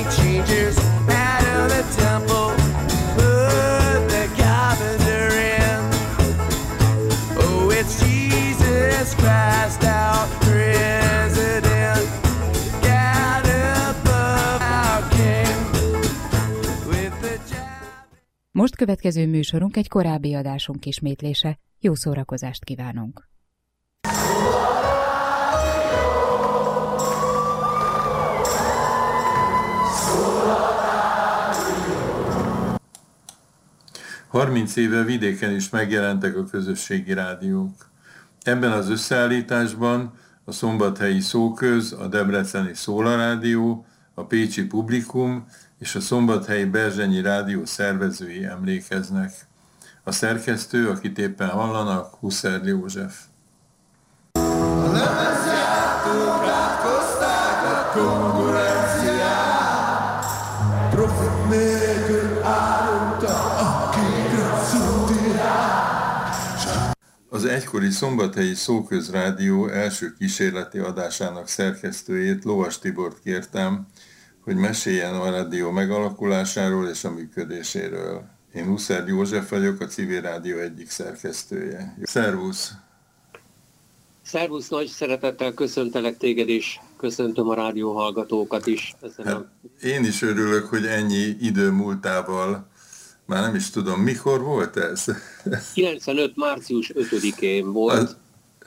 changers out of the temple, put the carpenter in. Oh, it's Jesus Christ, our president, God above our king. With the job. Most következő műsorunk egy korábbi adásunk ismétlése. Jó szórakozást kívánunk! Harminc éve vidéken is megjelentek a közösségi rádiók. Ebben az összeállításban a szombathelyi Szóköz, a debreceni Szóla Rádió, a pécsi Publikum és a szombathelyi Berzsenyi Rádió szervezői emlékeznek. A szerkesztő, akit éppen hallanak, Husszerl József. A lemezjátók rátkozták a konkurenciát, profit nélkül árulta a kékre szútirát. Az egykori szombathelyi Szóköz Rádió első kísérleti adásának szerkesztőjét, Lovas Tibort kértem, hogy meséljen a rádió megalakulásáról és a működéséről. Én Husszerl József vagyok, a Civil Rádió egyik szerkesztője. Szervusz! Szervusz, nagy szeretettel köszöntelek téged is, köszöntöm a rádió hallgatókat is. Hát, én is örülök, hogy ennyi idő múltával, már nem is tudom, mikor volt ez? 95. március 5-én volt.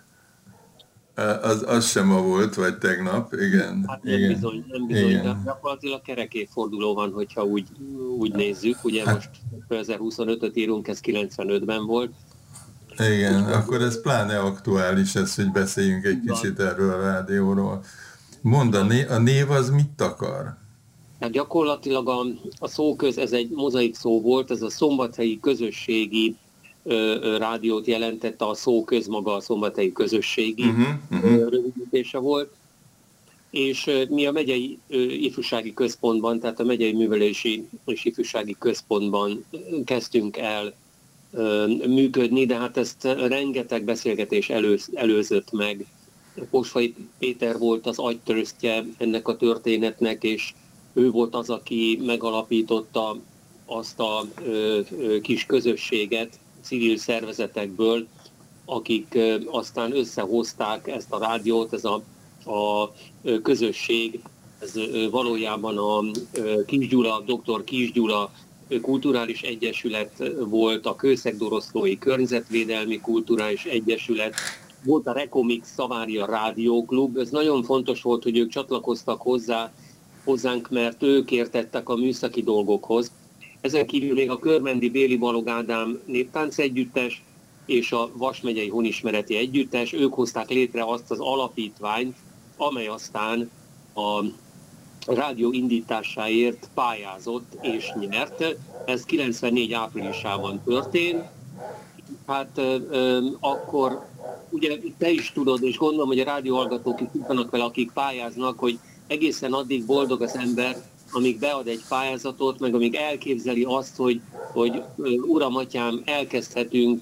Az sem ma volt, vagy tegnap, igen. Hát nem igen. bizony, igen. De gyakorlatilag kerek évforduló van, hogyha úgy nézzük. Ugye hát, most 2025-öt írunk, ez 95-ben volt. Igen, akkor ez pláne aktuális ez, hogy beszéljünk egy kicsit erről a rádióról. Mondd, a név az mit akar? Hát gyakorlatilag a Szóköz, ez egy mozaik szó volt, ez a szombathelyi közösségi rádiót jelentette, a Szóköz maga a szombathelyi közösségi rövidítése volt, és mi a megyei ifjúsági központban, tehát a megyei művelési és ifjúsági központban kezdtünk el működni, de hát ezt rengeteg beszélgetés előzött meg. Posfai Péter volt az agytöröztje ennek a történetnek, és ő volt az, aki megalapította azt a kis közösséget civil szervezetekből, akik aztán összehozták ezt a rádiót, ez a közösség, ez valójában a Dr. Kis Gyula Kulturális Egyesület volt, a Kőszeg-Doroszlói Környezetvédelmi Kulturális Egyesület, volt a Rekomix Szavária Rádióklub. Ez nagyon fontos volt, hogy ők csatlakoztak hozzánk, mert ők értettek a műszaki dolgokhoz. Ezen kívül még a Körmendi Béli Balog Ádám Néptánc Együttes és a Vas megyei Honismereti Együttes, ők hozták létre azt az alapítványt, amely aztán a rádió indításáért pályázott és nyert. Ez 94 áprilisában történt. Hát akkor ugye te is tudod, és gondolom, hogy a rádióhallgatók is tudnak vele, akik pályáznak, hogy egészen addig boldog az ember, amíg bead egy pályázatot, meg amíg elképzeli azt, hogy uram, atyám, elkezdhetünk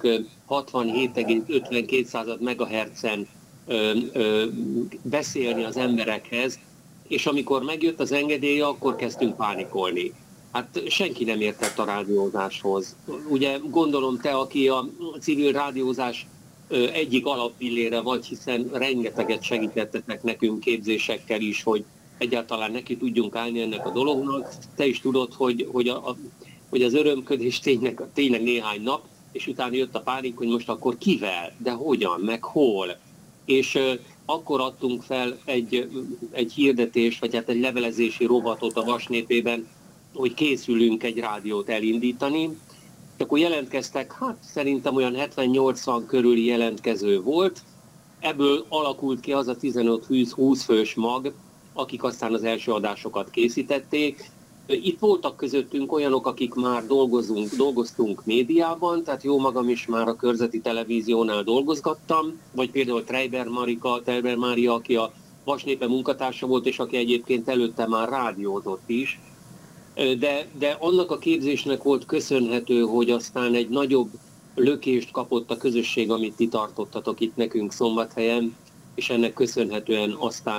67,52 MHz-en beszélni az emberekhez, és amikor megjött az engedélye, akkor kezdtünk pánikolni. Hát senki nem értett a rádiózáshoz. Ugye gondolom te, aki a civil rádiózás egyik alappillére vagy, hiszen rengeteget segítettetek nekünk képzésekkel is, hogy egyáltalán neki tudjunk állni ennek a dolognak. Te is tudod, hogy az örömködés tényleg néhány nap, és utána jött a pánik, hogy most akkor kivel, de hogyan, meg hol. És akkor adtunk fel egy hirdetést, vagy hát egy levelezési rovatot a Vas népében, hogy készülünk egy rádiót elindítani. És akkor jelentkeztek, hát szerintem olyan 70-80 körüli jelentkező volt. Ebből alakult ki az a 15-20 fős mag, akik aztán az első adásokat készítették. Itt voltak közöttünk olyanok, akik már dolgoztunk médiában, tehát jó magam is már a Körzeti Televíziónál dolgozgattam, vagy például Treiber Mária, aki a Vas népe munkatársa volt, és aki egyébként előtte már rádiózott is. De annak a képzésnek volt köszönhető, hogy aztán egy nagyobb lökést kapott a közösség, amit ti tartottatok itt nekünk Szombathelyen, és ennek köszönhetően aztán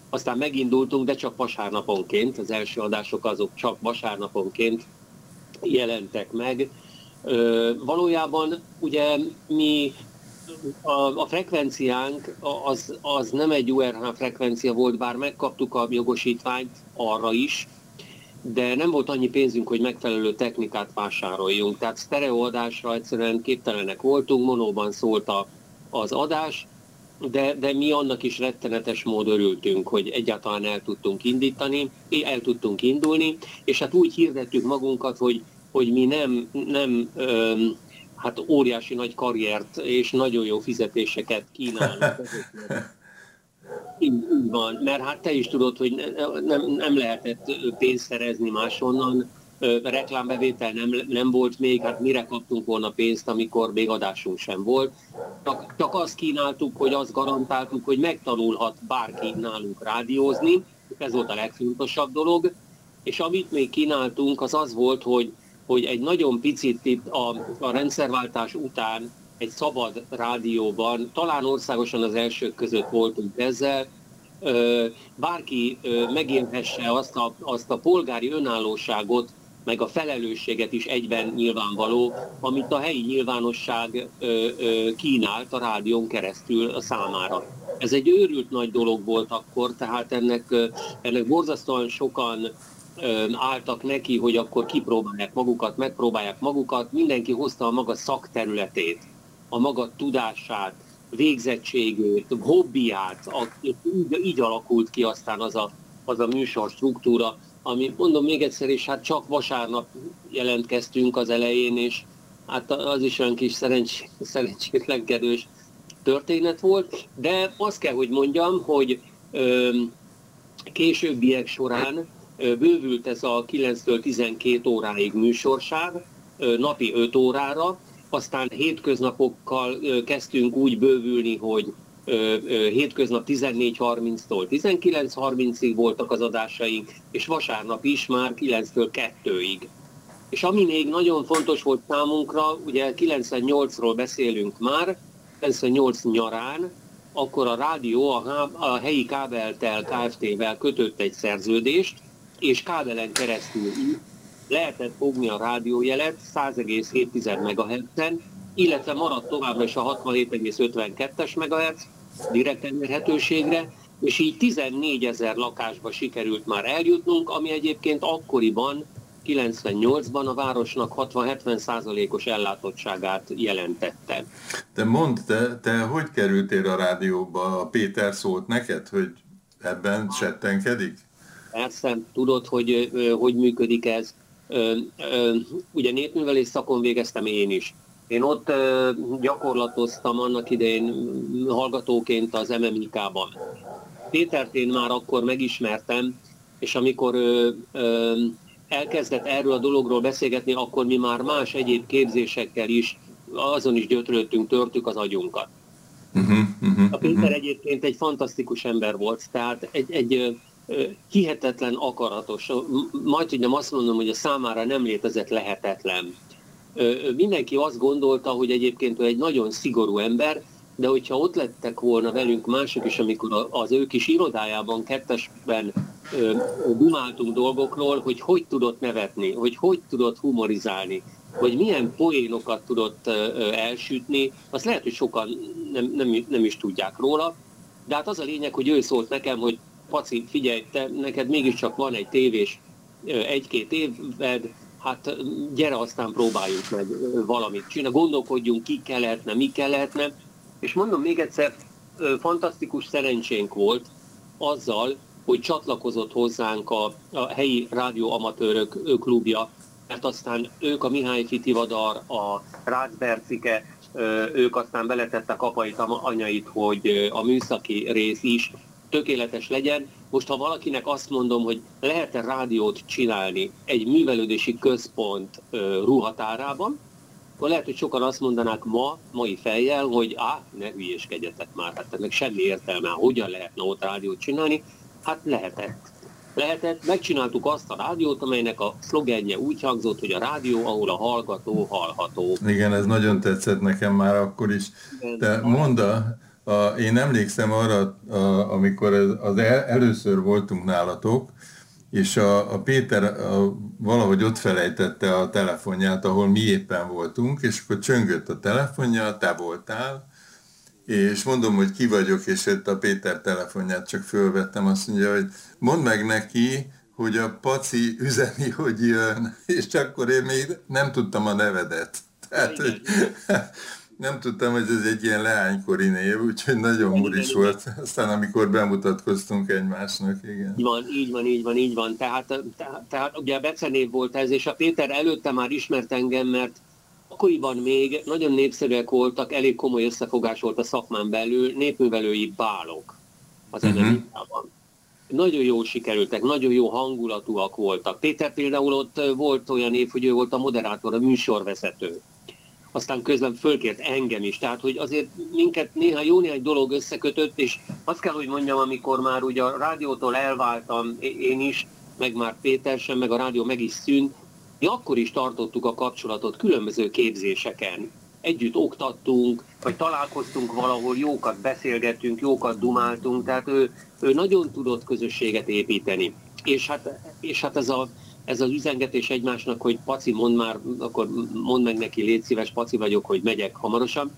aztán megindultunk, de csak vasárnaponként, az első adások azok csak vasárnaponként jelentek meg. Valójában ugye mi a frekvenciánk az nem egy URH frekvencia volt, bár megkaptuk a jogosítványt arra is, de nem volt annyi pénzünk, hogy megfelelő technikát vásároljunk. Tehát sztereoadásra egyszerűen képtelenek voltunk, monóban szólt az adás, de mi annak is rettenetes módon örültünk, hogy egyáltalán el tudtunk indulni, és hát úgy hirdettük magunkat, hogy mi nem hát óriási nagy karriert és nagyon jó fizetéseket kínálunk. Így van, mert hát te is tudod, hogy nem lehetett pénzt szerezni máshonnan, reklámbevétel nem volt még, hát mire kaptunk volna pénzt, amikor még adásunk sem volt. Csak azt kínáltuk, hogy azt garantáltuk, hogy megtanulhat bárki nálunk rádiózni, ez volt a legfontosabb dolog, és amit még kínáltunk, az volt, hogy egy nagyon picit itt a rendszerváltás után egy szabad rádióban, talán országosan az elsők között voltunk ezzel, bárki megélhesse azt a polgári önállóságot, meg a felelősséget is egyben nyilvánvaló, amit a helyi nyilvánosság kínált a rádión keresztül a számára. Ez egy őrült nagy dolog volt akkor, tehát ennek borzasztóan sokan álltak neki, hogy akkor kipróbálják magukat, megpróbálják magukat, mindenki hozta a maga szakterületét, a maga tudását, végzettségét, hobbiát, így alakult ki aztán az a műsor struktúra, ami mondom még egyszer, és hát csak vasárnap jelentkeztünk az elején, és hát az is olyan kis szerencsétlenkedős történet volt, de azt kell, hogy mondjam, hogy későbbiek során bővült ez a 9-től 12 óráig műsorsáv, napi 5 órára, aztán hétköznapokkal kezdtünk úgy bővülni, hogy hétköznap 14:30-tól 19:30-ig voltak az adásaink, és vasárnap is már 9-től 2-ig. És ami még nagyon fontos volt számunkra, ugye 98-ról beszélünk már, 98 nyarán, akkor a rádió a helyi Kábeltel Kft-vel kötött egy szerződést, és kábelen keresztül lehetett fogni a rádiójelet 100,7 MHz-en, illetve maradt továbbra is a 67,52 MHz direkt elérhetőségre, és így 14 000 lakásba sikerült már eljutnunk, ami egyébként akkoriban, 98-ban a városnak 60-70%-os ellátottságát jelentette. De mondd, te hogy kerültél a rádióba? A Péter szólt neked, hogy ebben settenkedik? Persze, tudod, hogy működik ez. Ugye népművelés szakon végeztem én is. Én ott gyakorlatoztam annak idején hallgatóként az MMIK-ban. Pétert én már akkor megismertem, és amikor elkezdett erről a dologról beszélgetni, akkor mi már más egyéb képzésekkel is azon is gyötrődtünk, törtük az agyunkat. A Péter egyébként egy fantasztikus ember volt, tehát egy hihetetlen akaratos, majdnem azt mondom, hogy a számára nem létezett lehetetlen. Mindenki azt gondolta, hogy egyébként ő egy nagyon szigorú ember, de hogyha ott lettek volna velünk mások is, amikor az ő kis irodájában kettesben dumáltunk dolgokról, hogy tudott nevetni, hogy tudott humorizálni, hogy milyen poénokat tudott elsütni, azt lehet, hogy sokan nem is tudják róla, de hát az a lényeg, hogy ő szólt nekem, hogy Paci, figyelj, neked mégiscsak van egy tévés 1-2 éved, hát gyere, aztán próbáljuk meg valamit csinálni, gondolkodjunk, mi lehetne. És mondom még egyszer, fantasztikus szerencsénk volt azzal, hogy csatlakozott hozzánk a helyi rádióamatőrök klubja, mert aztán ők a Mihály Fitivadar, a Rácz Bercike, ők aztán beletettek apait, anyait, hogy a műszaki rész is tökéletes legyen. Most, ha valakinek azt mondom, hogy lehet-e rádiót csinálni egy művelődési központ ruhatárában, akkor lehet, hogy sokan azt mondanák mai fejjel, hogy ne hülyéskedjetek már, hát ennek semmi értelme, hogyan lehetne ott rádiót csinálni. Hát lehetett, megcsináltuk azt a rádiót, amelynek a szlogenje úgy hangzott, hogy a rádió, ahol a hallgató hallható. Igen, ez nagyon tetszett nekem már akkor is. De mondd Én emlékszem arra, amikor először voltunk nálatok, és a Péter valahogy ott felejtette a telefonját, ahol mi éppen voltunk, és akkor csöngött a telefonja, te voltál, és mondom, hogy ki vagyok, és itt a Péter telefonját csak fölvettem, azt mondja, hogy mondd meg neki, hogy a Paci üzeni, hogy jön, és akkor én még nem tudtam a nevedet. Tehát, hogy nem tudtam, hogy ez egy ilyen leánykori név, úgyhogy nagyon muris volt. Aztán amikor bemutatkoztunk egymásnak, igen. Így van. Tehát ugye a becenév volt ez, és a Péter előtte már ismert engem, mert akkoriban még nagyon népszerűek voltak, elég komoly összefogás volt a szakmán belül, népművelői bálok az MMI-ban. Nagyon jól sikerültek, nagyon jó hangulatúak voltak. Péter például ott volt olyan év, hogy ő volt a moderátor, a műsorvezető. Aztán közben fölkért engem is, tehát hogy azért minket jó néhány dolog összekötött, és azt kell, hogy mondjam, amikor már ugye a rádiótól elváltam én is, meg már Péter sem, meg a rádió meg is szűnt, mi akkor is tartottuk a kapcsolatot különböző képzéseken. Együtt oktattunk, vagy találkoztunk valahol, jókat beszélgettünk, jókat dumáltunk, tehát ő nagyon tudott közösséget építeni. És hát ez az üzengetés egymásnak, hogy Paci, akkor mondd meg neki, légy szíves, Paci vagyok, hogy megyek hamarosan.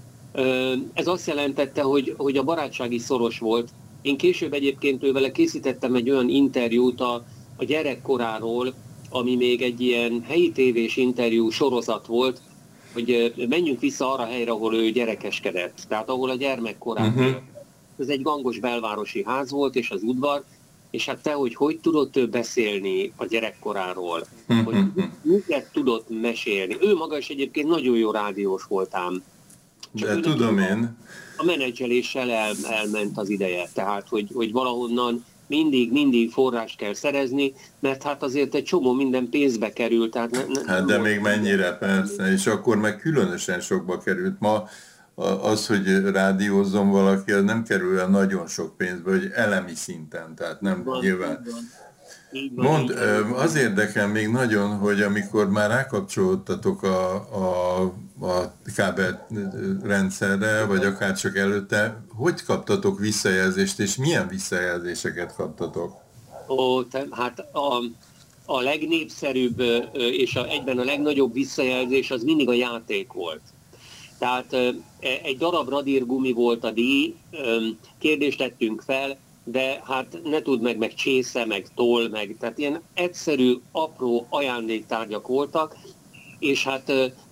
Ez azt jelentette, hogy a barátság is szoros volt. Én később egyébként ővele készítettem egy olyan interjút a gyerekkoráról, ami még egy ilyen helyi tévés interjú sorozat volt, hogy menjünk vissza arra a helyre, ahol ő gyerekeskedett, tehát ahol a gyermekkorában. Ez egy gangos belvárosi ház volt, és az udvar, és hát te, hogy tudott beszélni a gyerekkoráról, hogy miket tudott mesélni. Ő maga is egyébként nagyon jó rádiós volt ám. De tudom én. A menedzseléssel elment az ideje, tehát hogy valahonnan mindig forrást kell szerezni, mert hát azért egy csomó minden pénzbe kerül. Tehát hát de még mennyire, persze, és akkor meg különösen sokba került. Ma az, hogy rádiózzon valaki, az nem kerül el nagyon sok pénzbe, hogy elemi szinten, tehát nem nyilván. Mondd, az érdekel még nagyon, hogy amikor már rákapcsolódtatok a kábelrendszerre, vagy akár csak előtte, hogy kaptatok visszajelzést, és milyen visszajelzéseket kaptatok? Hát a legnépszerűbb és egyben a legnagyobb visszajelzés az mindig a játék volt. Tehát egy darab radírgumi volt a díj, kérdést tettünk fel, de hát ne tudd meg csésze, meg toll, tehát ilyen egyszerű, apró ajándéktárgyak voltak, és hát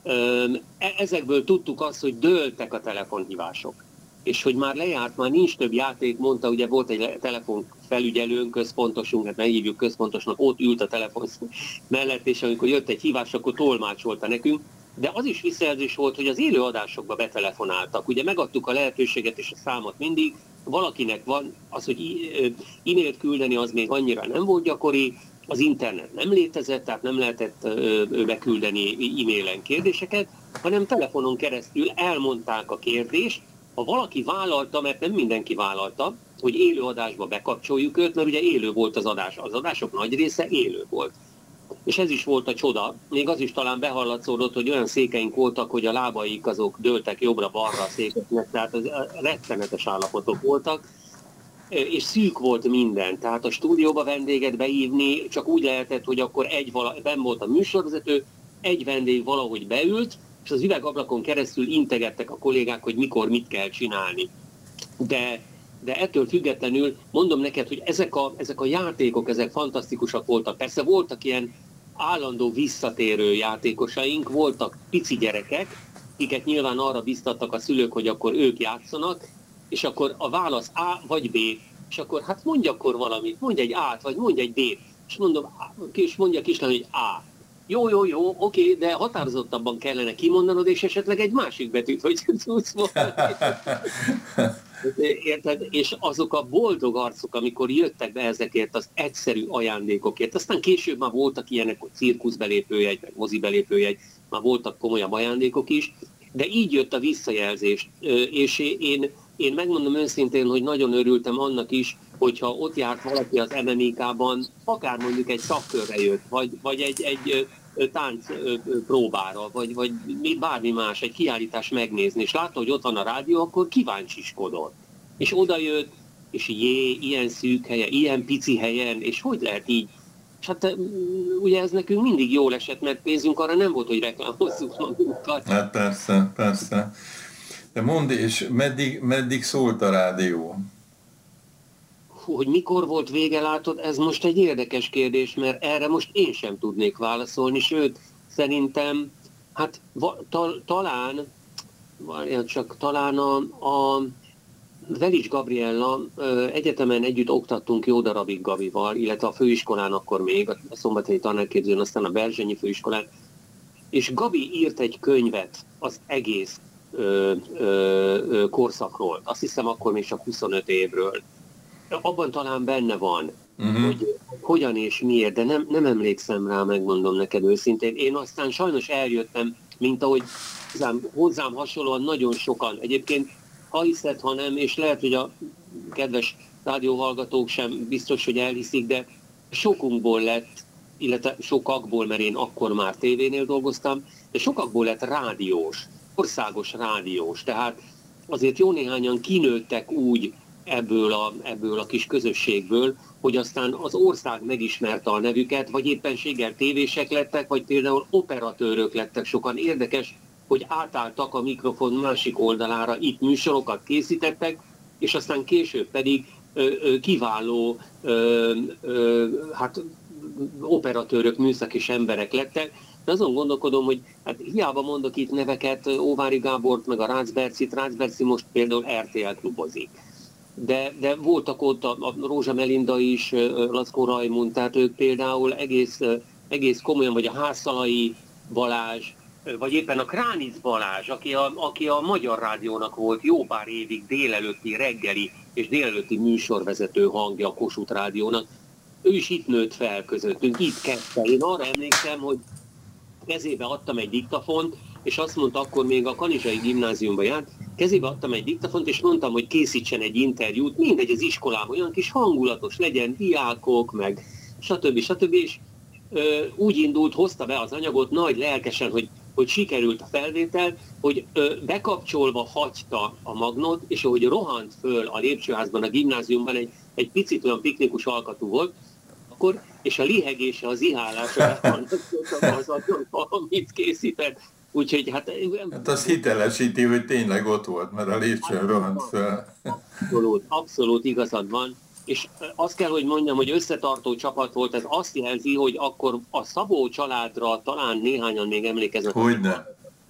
ezekből tudtuk azt, hogy dőltek a telefonhívások. És hogy már lejárt, már nincs több játék, mondta, ugye volt egy telefonfelügyelőnk, központosunk, hát ne hívjuk központosnak, ott ült a telefon mellett, és amikor jött egy hívás, akkor tolmácsolta nekünk. De az is visszajelzés volt, hogy az élő adásokba betelefonáltak. Ugye megadtuk a lehetőséget és a számot mindig, valakinek van, az, hogy e-mailt küldeni, az még annyira nem volt gyakori, az internet nem létezett, tehát nem lehetett beküldeni e-mailen kérdéseket, hanem telefonon keresztül elmondták a kérdést. Ha valaki vállalta, mert nem mindenki vállalta, hogy élő adásba bekapcsoljuk őt, mert ugye élő volt az adás. Az adások nagy része élő volt. És ez is volt a csoda. Még az is talán behallatszódott, hogy olyan székeink voltak, hogy a lábaik azok dőltek jobbra-balra a székeknek, tehát az rettenetes állapotok voltak, és szűk volt minden. Tehát a stúdióba vendéget beívni csak úgy lehetett, hogy akkor benn volt a műsorvezető, egy vendég valahogy beült, és az üvegablakon keresztül integettek a kollégák, hogy mikor mit kell csinálni. De ettől függetlenül mondom neked, hogy ezek a játékok, ezek fantasztikusak voltak. Persze voltak ilyen állandó visszatérő játékosaink, voltak pici gyerekek, akiket nyilván arra biztattak a szülők, hogy akkor ők játszanak, és akkor a válasz A vagy B, és akkor hát mondj akkor valamit, mondj egy A-t, vagy mondj egy B-t, és mondja a kislány, hogy A. Jó, oké, de határozottabban kellene kimondanod, és esetleg egy másik betűt, hogy tudsz mondani. Érted? És azok a boldog arcok, amikor jöttek be ezekért az egyszerű ajándékokért. Aztán később már voltak ilyenek, hogy cirkuszbelépőjegy, meg mozibelépőjegy, már voltak komolyabb ajándékok is, de így jött a visszajelzés. És én megmondom őszintén, hogy nagyon örültem annak is, hogyha ott járt valaki az MMIK-ban, akár mondjuk egy szakkörre jött, vagy egy tánc próbára, vagy bármi más, egy kiállítás megnézni, és látta, hogy ott van a rádió, akkor kíváncsiskodott. És odajött, és ilyen szűk helyen, ilyen pici helyen, és hogy lehet így? És hát ugye ez nekünk mindig jól esett, mert pénzünk arra nem volt, hogy reklámozzuk magunkat. Hát persze, persze. De mondd, és meddig szólt a rádió? Hogy mikor volt vége, látod, ez most egy érdekes kérdés, mert erre most én sem tudnék válaszolni, sőt, szerintem, hát talán a Velics Gabriella egyetemen együtt oktattunk jó darabig Gabival, illetve a főiskolán akkor még, a Szombathelyi Tanárképzőn, aztán a Berzsenyi főiskolán, és Gabi írt egy könyvet az egész korszakról, azt hiszem akkor még csak 25 évről. Abban talán benne van, hogy hogyan és miért, de nem emlékszem rá, megmondom neked őszintén. Én aztán sajnos eljöttem, mint ahogy hozzám hasonlóan nagyon sokan. Egyébként, ha hiszed, ha nem, és lehet, hogy a kedves rádióhallgatók sem biztos, hogy elhiszik, de sokunkból lett, illetve sokakból, mert én akkor már tévénél dolgoztam, de sokakból lett rádiós, országos rádiós. Tehát azért jó néhányan kinőttek úgy ebből a kis közösségből, hogy aztán az ország megismerte a nevüket, vagy éppenséggel tévések lettek, vagy például operatőrök lettek. Sokan érdekes, hogy átálltak a mikrofon másik oldalára, itt műsorokat készítettek, és aztán később pedig kiváló operatőrök, műszakis emberek lettek. De azon gondolkodom, hogy hát hiába mondok itt neveket, Óvári Gábort, meg a Rácz Berci most például RTL klubozik. De voltak ott a Rózsa Melinda is, Lackó Rajmund, tehát ők például egész komolyan, vagy a Hászalai Balázs, vagy éppen a Kránic Balázs, aki a Magyar Rádiónak volt jó pár évig délelőtti, reggeli és délelőtti műsorvezető hangja a Kossuth Rádiónak. Ő is itt nőtt fel közöttünk, itt kezdte. Én arra emlékszem, hogy kezébe adtam egy diktafont, és azt mondta, akkor még a Kanizsai Gimnáziumban járt, kezébe adtam egy diktafont, és mondtam, hogy készítsen egy interjút, mindegy az iskolában, olyan kis hangulatos legyen, diákok, meg stb. És úgy indult, hozta be az anyagot nagy lelkesen, hogy sikerült a felvétel, hogy bekapcsolva hagyta a magnót, és ahogy rohant föl a lépcsőházban, a gimnáziumban egy picit olyan piknikus alkatú volt, akkor, és a lihegése, az ihálása az, amit készített. Úgyhogy hát az hitelesíti, hogy tényleg ott volt, mert a lépcsőn rohant fel. Abszolút igazad van. És azt kell, hogy mondjam, hogy összetartó csapat volt, ez azt jelzi, hogy akkor a Szabó családra talán néhányan még emlékeznek. Hogyne.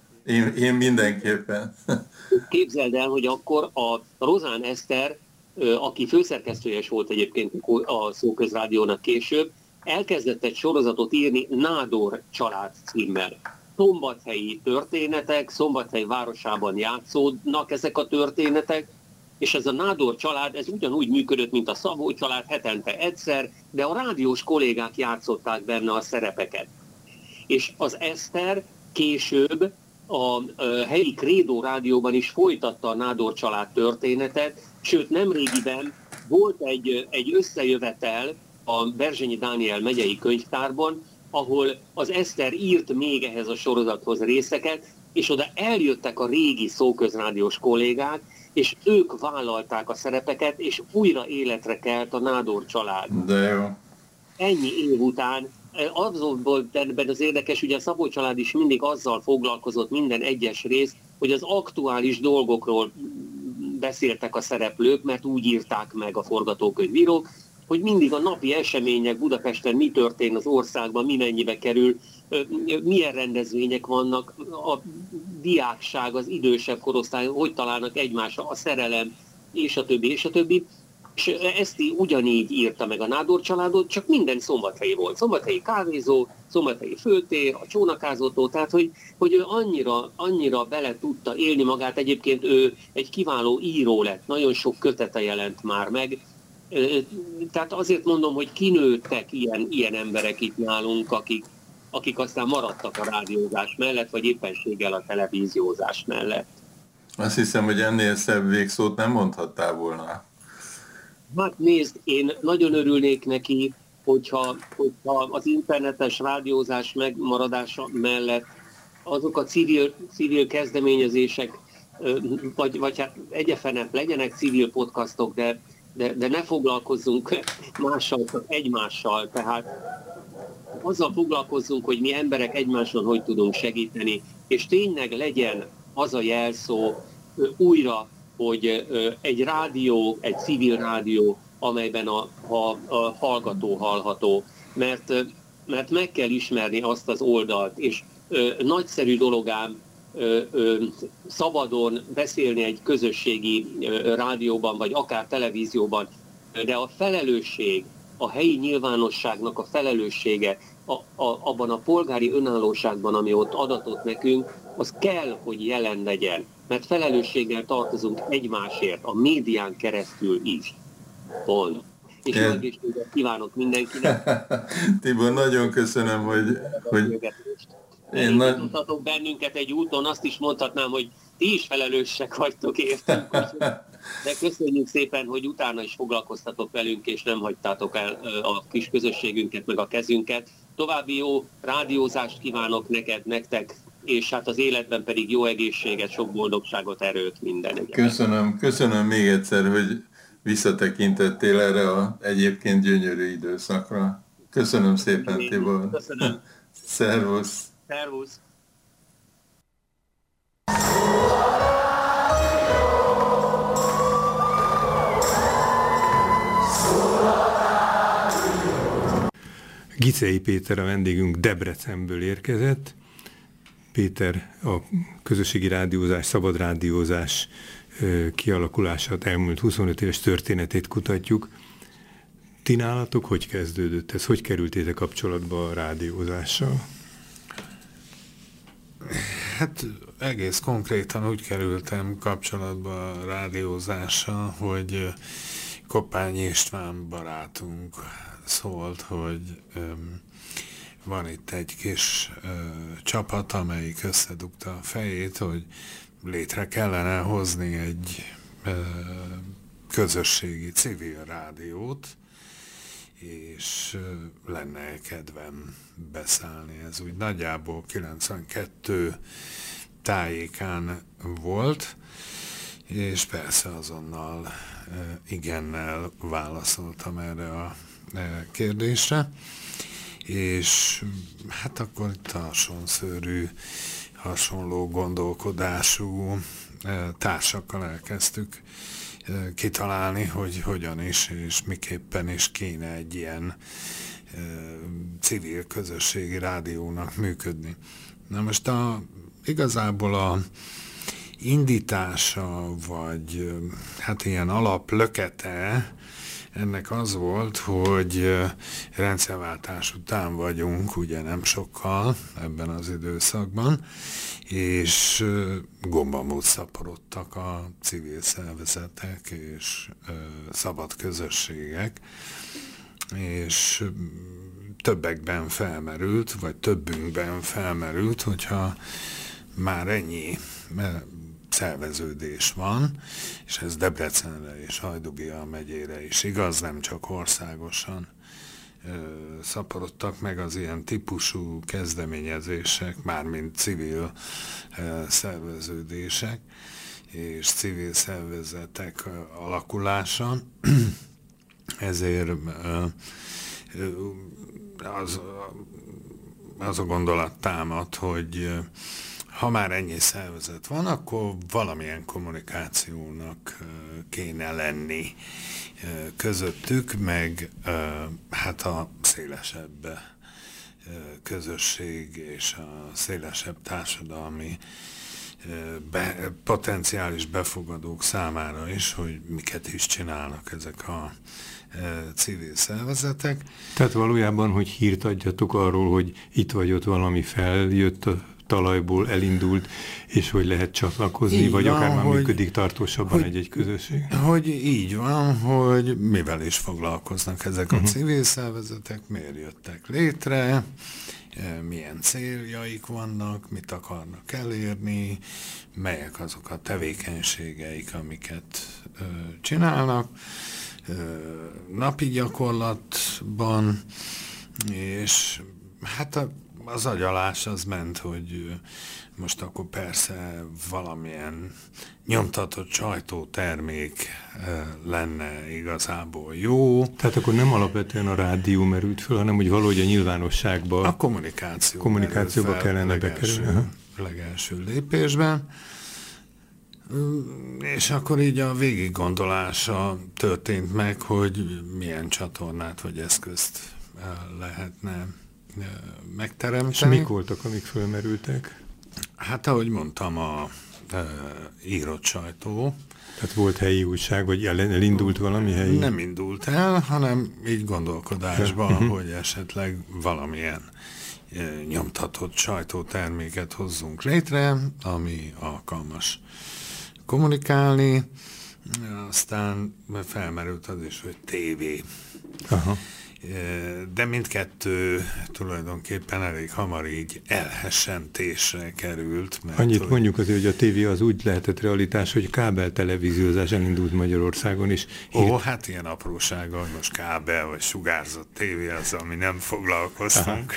Én mindenképpen. Képzeld el, hogy akkor a Rozán Eszter, aki főszerkesztője is volt egyébként a Szóközrádiónak később, elkezdett egy sorozatot írni Nádor család címmel. Szombathelyi történetek, Szombathely városában játszódnak ezek a történetek, és ez a Nádor család, ez ugyanúgy működött, mint a Szabó család, hetente egyszer, de a rádiós kollégák játszották benne a szerepeket. És az Eszter később a helyi Krédó rádióban is folytatta a Nádor család történetet, sőt nemrégiben volt egy összejövetel a Berzsenyi Dániel megyei könyvtárban, ahol az Eszter írt még ehhez a sorozathoz részeket, és oda eljöttek a régi Szóközrádiós kollégák, és ők vállalták a szerepeket, és újra életre kelt a Nádor család. De jó. Ennyi év után, az volt ebben az érdekes, ugye a Szabó család is mindig azzal foglalkozott minden egyes rész, hogy az aktuális dolgokról beszéltek a szereplők, mert úgy írták meg a forgatókönyvírók, hogy mindig a napi események Budapesten, mi történt az országban, mi mennyibe kerül, milyen rendezvények vannak, a diákság, az idősebb korosztály, hogy találnak egymásra, a szerelem, és a többi, és a többi. És ezt ugyanígy írta meg a Nádor családot, csak minden szombathelyi volt. Szombathelyi kávézó, szombathelyi főtér, a csónakázótó, tehát hogy ő annyira bele tudta élni magát. Egyébként ő egy kiváló író lett, nagyon sok kötete jelent már meg. Tehát azért mondom, hogy kinőttek ilyen emberek itt nálunk, akik aztán maradtak a rádiózás mellett, vagy éppenséggel a televíziózás mellett. Azt hiszem, hogy ennél szebb végszót nem mondhattál volna. Hát nézd, én nagyon örülnék neki, hogyha az internetes rádiózás megmaradása mellett azok a civil kezdeményezések, vagy hát egyefenebb legyenek civil podcastok, de ne foglalkozzunk mással, csak egymással. Tehát azzal foglalkozzunk, hogy mi emberek egymáson hogy tudunk segíteni, és tényleg legyen az a jelszó újra, hogy egy rádió, egy civil rádió, amelyben a hallgató hallható, mert meg kell ismerni azt az oldalt, és nagyszerű dolog ám szabadon beszélni egy közösségi rádióban, vagy akár televízióban, de a felelősség, a helyi nyilvánosságnak a felelőssége abban a polgári önállóságban, ami ott adatott nekünk, az kell, hogy jelen legyen, mert felelősséggel tartozunk egymásért, a médián keresztül is. Pont. És jó egészséget kívánok mindenkinek. Tibor, nagyon köszönöm, hogy Elindítottatok bennünket egy úton, azt is mondhatnám, hogy ti is felelősek vagytok, értünk. De köszönjük szépen, hogy utána is foglalkoztatok velünk, és nem hagytátok el a kis közösségünket, meg a kezünket. További jó rádiózást kívánok nektek, és hát az életben pedig jó egészséget, sok boldogságot, erőt, mindenet. Köszönöm még egyszer, hogy visszatekintettél erre a egyébként gyönyörű időszakra. Köszönöm szépen, Tibor. Köszönöm. Szervusz. Szervusz. Gicei Péter a vendégünk Debrecenből érkezett. Péter a közösségi rádiózás, szabad rádiózás kialakulását, elmúlt 25 éves történetét kutatjuk. Ti nálatok hogy kezdődött ez? Hogy kerültétek kapcsolatba a rádiózással? Hát egész konkrétan úgy kerültem kapcsolatba a rádiózással, hogy Koppányi István barátunk szólt, hogy van itt egy kis csapat, amelyik összedugta a fejét, hogy létre kellene hozni egy közösségi civil rádiót, és lenne kedvem beszállni. Ez úgy nagyjából 92 tájékán volt, és persze azonnal igennel válaszoltam erre a kérdésre, és hát akkor itt hasonszörű, hasonló gondolkodású társakkal elkezdtük kitalálni, hogy hogyan is és miképpen is kéne egy ilyen civil közösségi rádiónak működni. Na most igazából a indítása, vagy hát ilyen alaplökete ennek az volt, hogy rendszerváltás után vagyunk, ugye nem sokkal ebben az időszakban, és gombamód szaporodtak a civil szervezetek és szabad közösségek, és többekben felmerült, vagy többünkben felmerült, hogyha már ennyi szerveződés van, és ez Debrecenre és Hajdubia megyére is igaz, nem csak országosan szaporodtak meg az ilyen típusú kezdeményezések, mármint civil szerveződések és civil szervezetek alakulása. Ezért az a gondolat támad, hogy ha már ennyi szervezet van, akkor valamilyen kommunikációnak kéne lenni közöttük, meg hát a szélesebb közösség és a szélesebb társadalmi potenciális befogadók számára is, hogy miket is csinálnak ezek a civil szervezetek. Tehát valójában, hogy hírt adjatok arról, hogy itt vagy ott valami feljött a talajból, elindult, és hogy lehet csatlakozni, így vagy van, akár már működik tartósabban egy közösség? Hogy így van, hogy mivel is foglalkoznak ezek a civil szervezetek, miért jöttek létre, milyen céljaik vannak, mit akarnak elérni, melyek azok a tevékenységeik, amiket csinálnak, napi gyakorlatban, és hát az agyalás az ment, hogy most akkor persze valamilyen nyomtatott sajtótermék lenne igazából jó. Tehát akkor nem alapvetően a rádió merült föl, hanem hogy valahogy a nyilvánosságban, a kommunikációba kellene bekerülni. Legelső lépésben. És akkor így a végiggondolása történt meg, hogy milyen csatornát vagy eszközt lehetne megteremteni. És mik voltak, amik fölmerültek? Hát ahogy mondtam, a írott sajtó. Tehát volt helyi újság, vagy elindult valami helyi? Nem indult el, hanem így gondolkodásban, hogy esetleg valamilyen nyomtatott sajtóterméket hozzunk létre, ami alkalmas kommunikálni. Aztán felmerült az is, hogy tévé. Aha. De mindkettő tulajdonképpen elég hamar így elhessentésre került. Mert annyit mondjuk azért, hogy a tévé az úgy lehetett realitás, hogy kábeltelevíziózás elindult Magyarországon is. Hát ilyen aprósága, hogy most kábel vagy sugárzott tévé az, ami nem foglalkoztunk.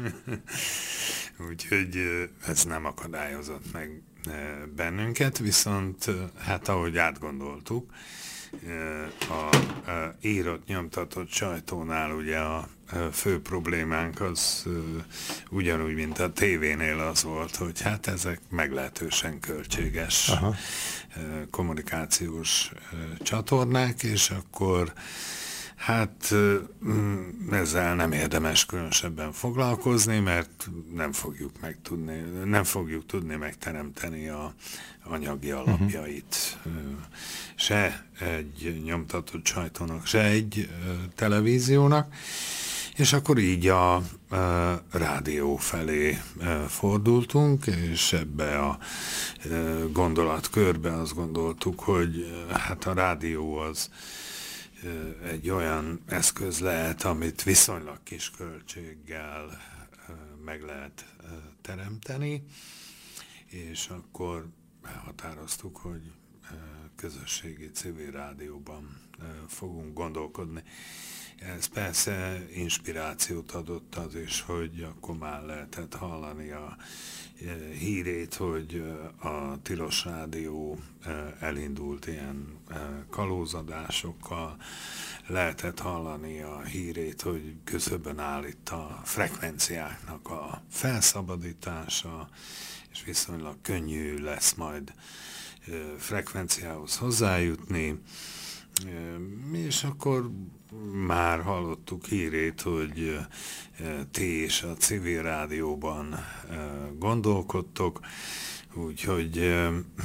Úgyhogy ez nem akadályozott meg bennünket, viszont hát ahogy átgondoltuk, a írott, nyomtatott sajtónál ugye a fő problémánk az ugyanúgy, mint a tévénél az volt, hogy hát ezek meglehetősen költséges kommunikációs csatornák, és akkor hát ezzel nem érdemes különösebben foglalkozni, mert nem fogjuk tudni megteremteni a anyagi alapjait se egy nyomtatott sajtónak, se egy televíziónak, és akkor így a rádió felé fordultunk, és ebbe a gondolatkörbe azt gondoltuk, hogy hát a rádió az egy olyan eszköz lehet, amit viszonylag kis költséggel meg lehet teremteni, és akkor elhatároztuk, hogy közösségi civil rádióban fogunk gondolkodni. Ez persze inspirációt adott az is, hogy akkor már lehetett hallani a hírét, hogy a Tilos Rádió elindult ilyen kalózadásokkal, lehetett hallani a hírét, hogy közöbben áll itt a frekvenciáknak a felszabadítása, és viszonylag könnyű lesz majd frekvenciához hozzájutni, és akkor már hallottuk hírét, hogy ti is a civil rádióban gondolkodtok, úgyhogy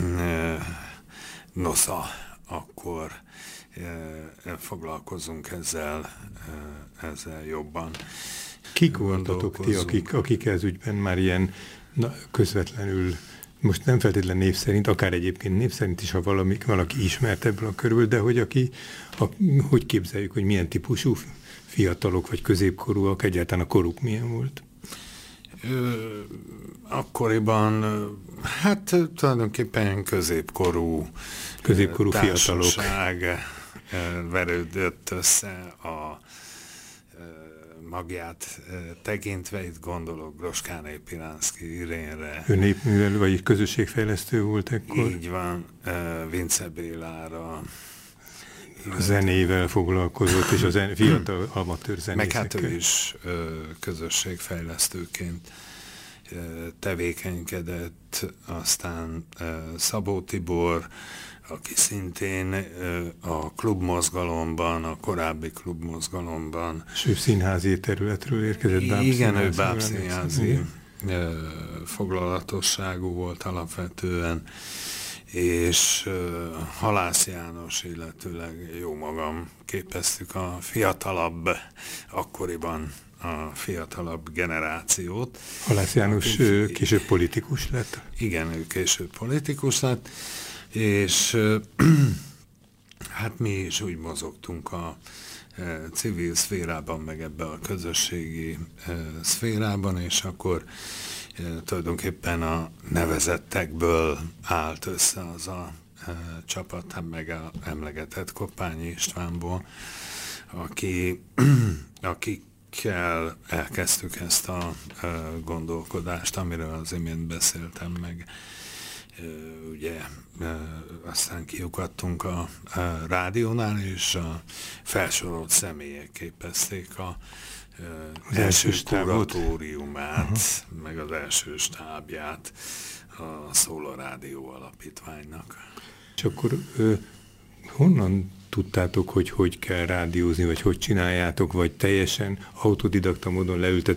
nosza, akkor foglalkozunk ezzel jobban. Kik voltatok ti, akik ez ügyben már ilyen közvetlenül, most nem feltétlen név szerint, akár egyébként név szerint is, ha valaki ismert ebből a körül, de hogy hogy képzeljük, hogy milyen típusú fiatalok vagy középkorúak, egyáltalán a koruk milyen volt? Akkoriban, hát tulajdonképpen középkorú fiatalok verődött össze a magját tekintve, itt gondolok Groskáné Pilánszky Irénre. Ő népművelő vagy közösségfejlesztő volt ekkor? Így van, Vince Bélára. A zenével foglalkozott, és a fiatal amatőr zenészekkel. Meg hát ő is közösségfejlesztőként tevékenykedett, aztán Szabó Tibor, aki szintén a klubmozgalomban, a korábbi klubmozgalomban. És ő színházi területről érkezett, igen, ő bábszínházi foglalatosságú volt alapvetően, és Halász János, illetőleg jó magam képeztük a fiatalabb, akkoriban a fiatalabb generációt. Halász János később politikus lett. Igen, ő később politikus lett, és hát mi is úgy mozogtunk a civil szférában, meg ebbe a közösségi szférában, és akkor tulajdonképpen a nevezettekből állt össze az a csapat, meg a emlegetett Koppányi Istvánból, akikkel elkezdtük ezt a gondolkodást, amiről az imént beszéltem, meg ugye aztán kiukadtunk a rádiónál, és a felsorolt személyek képezték az első kuratóriumát, meg az első stábját a Szóla Rádió Alapítványnak. És akkor honnan tudtátok, hogy kell rádiózni, vagy hogy csináljátok, vagy teljesen autodidakta módon leültetek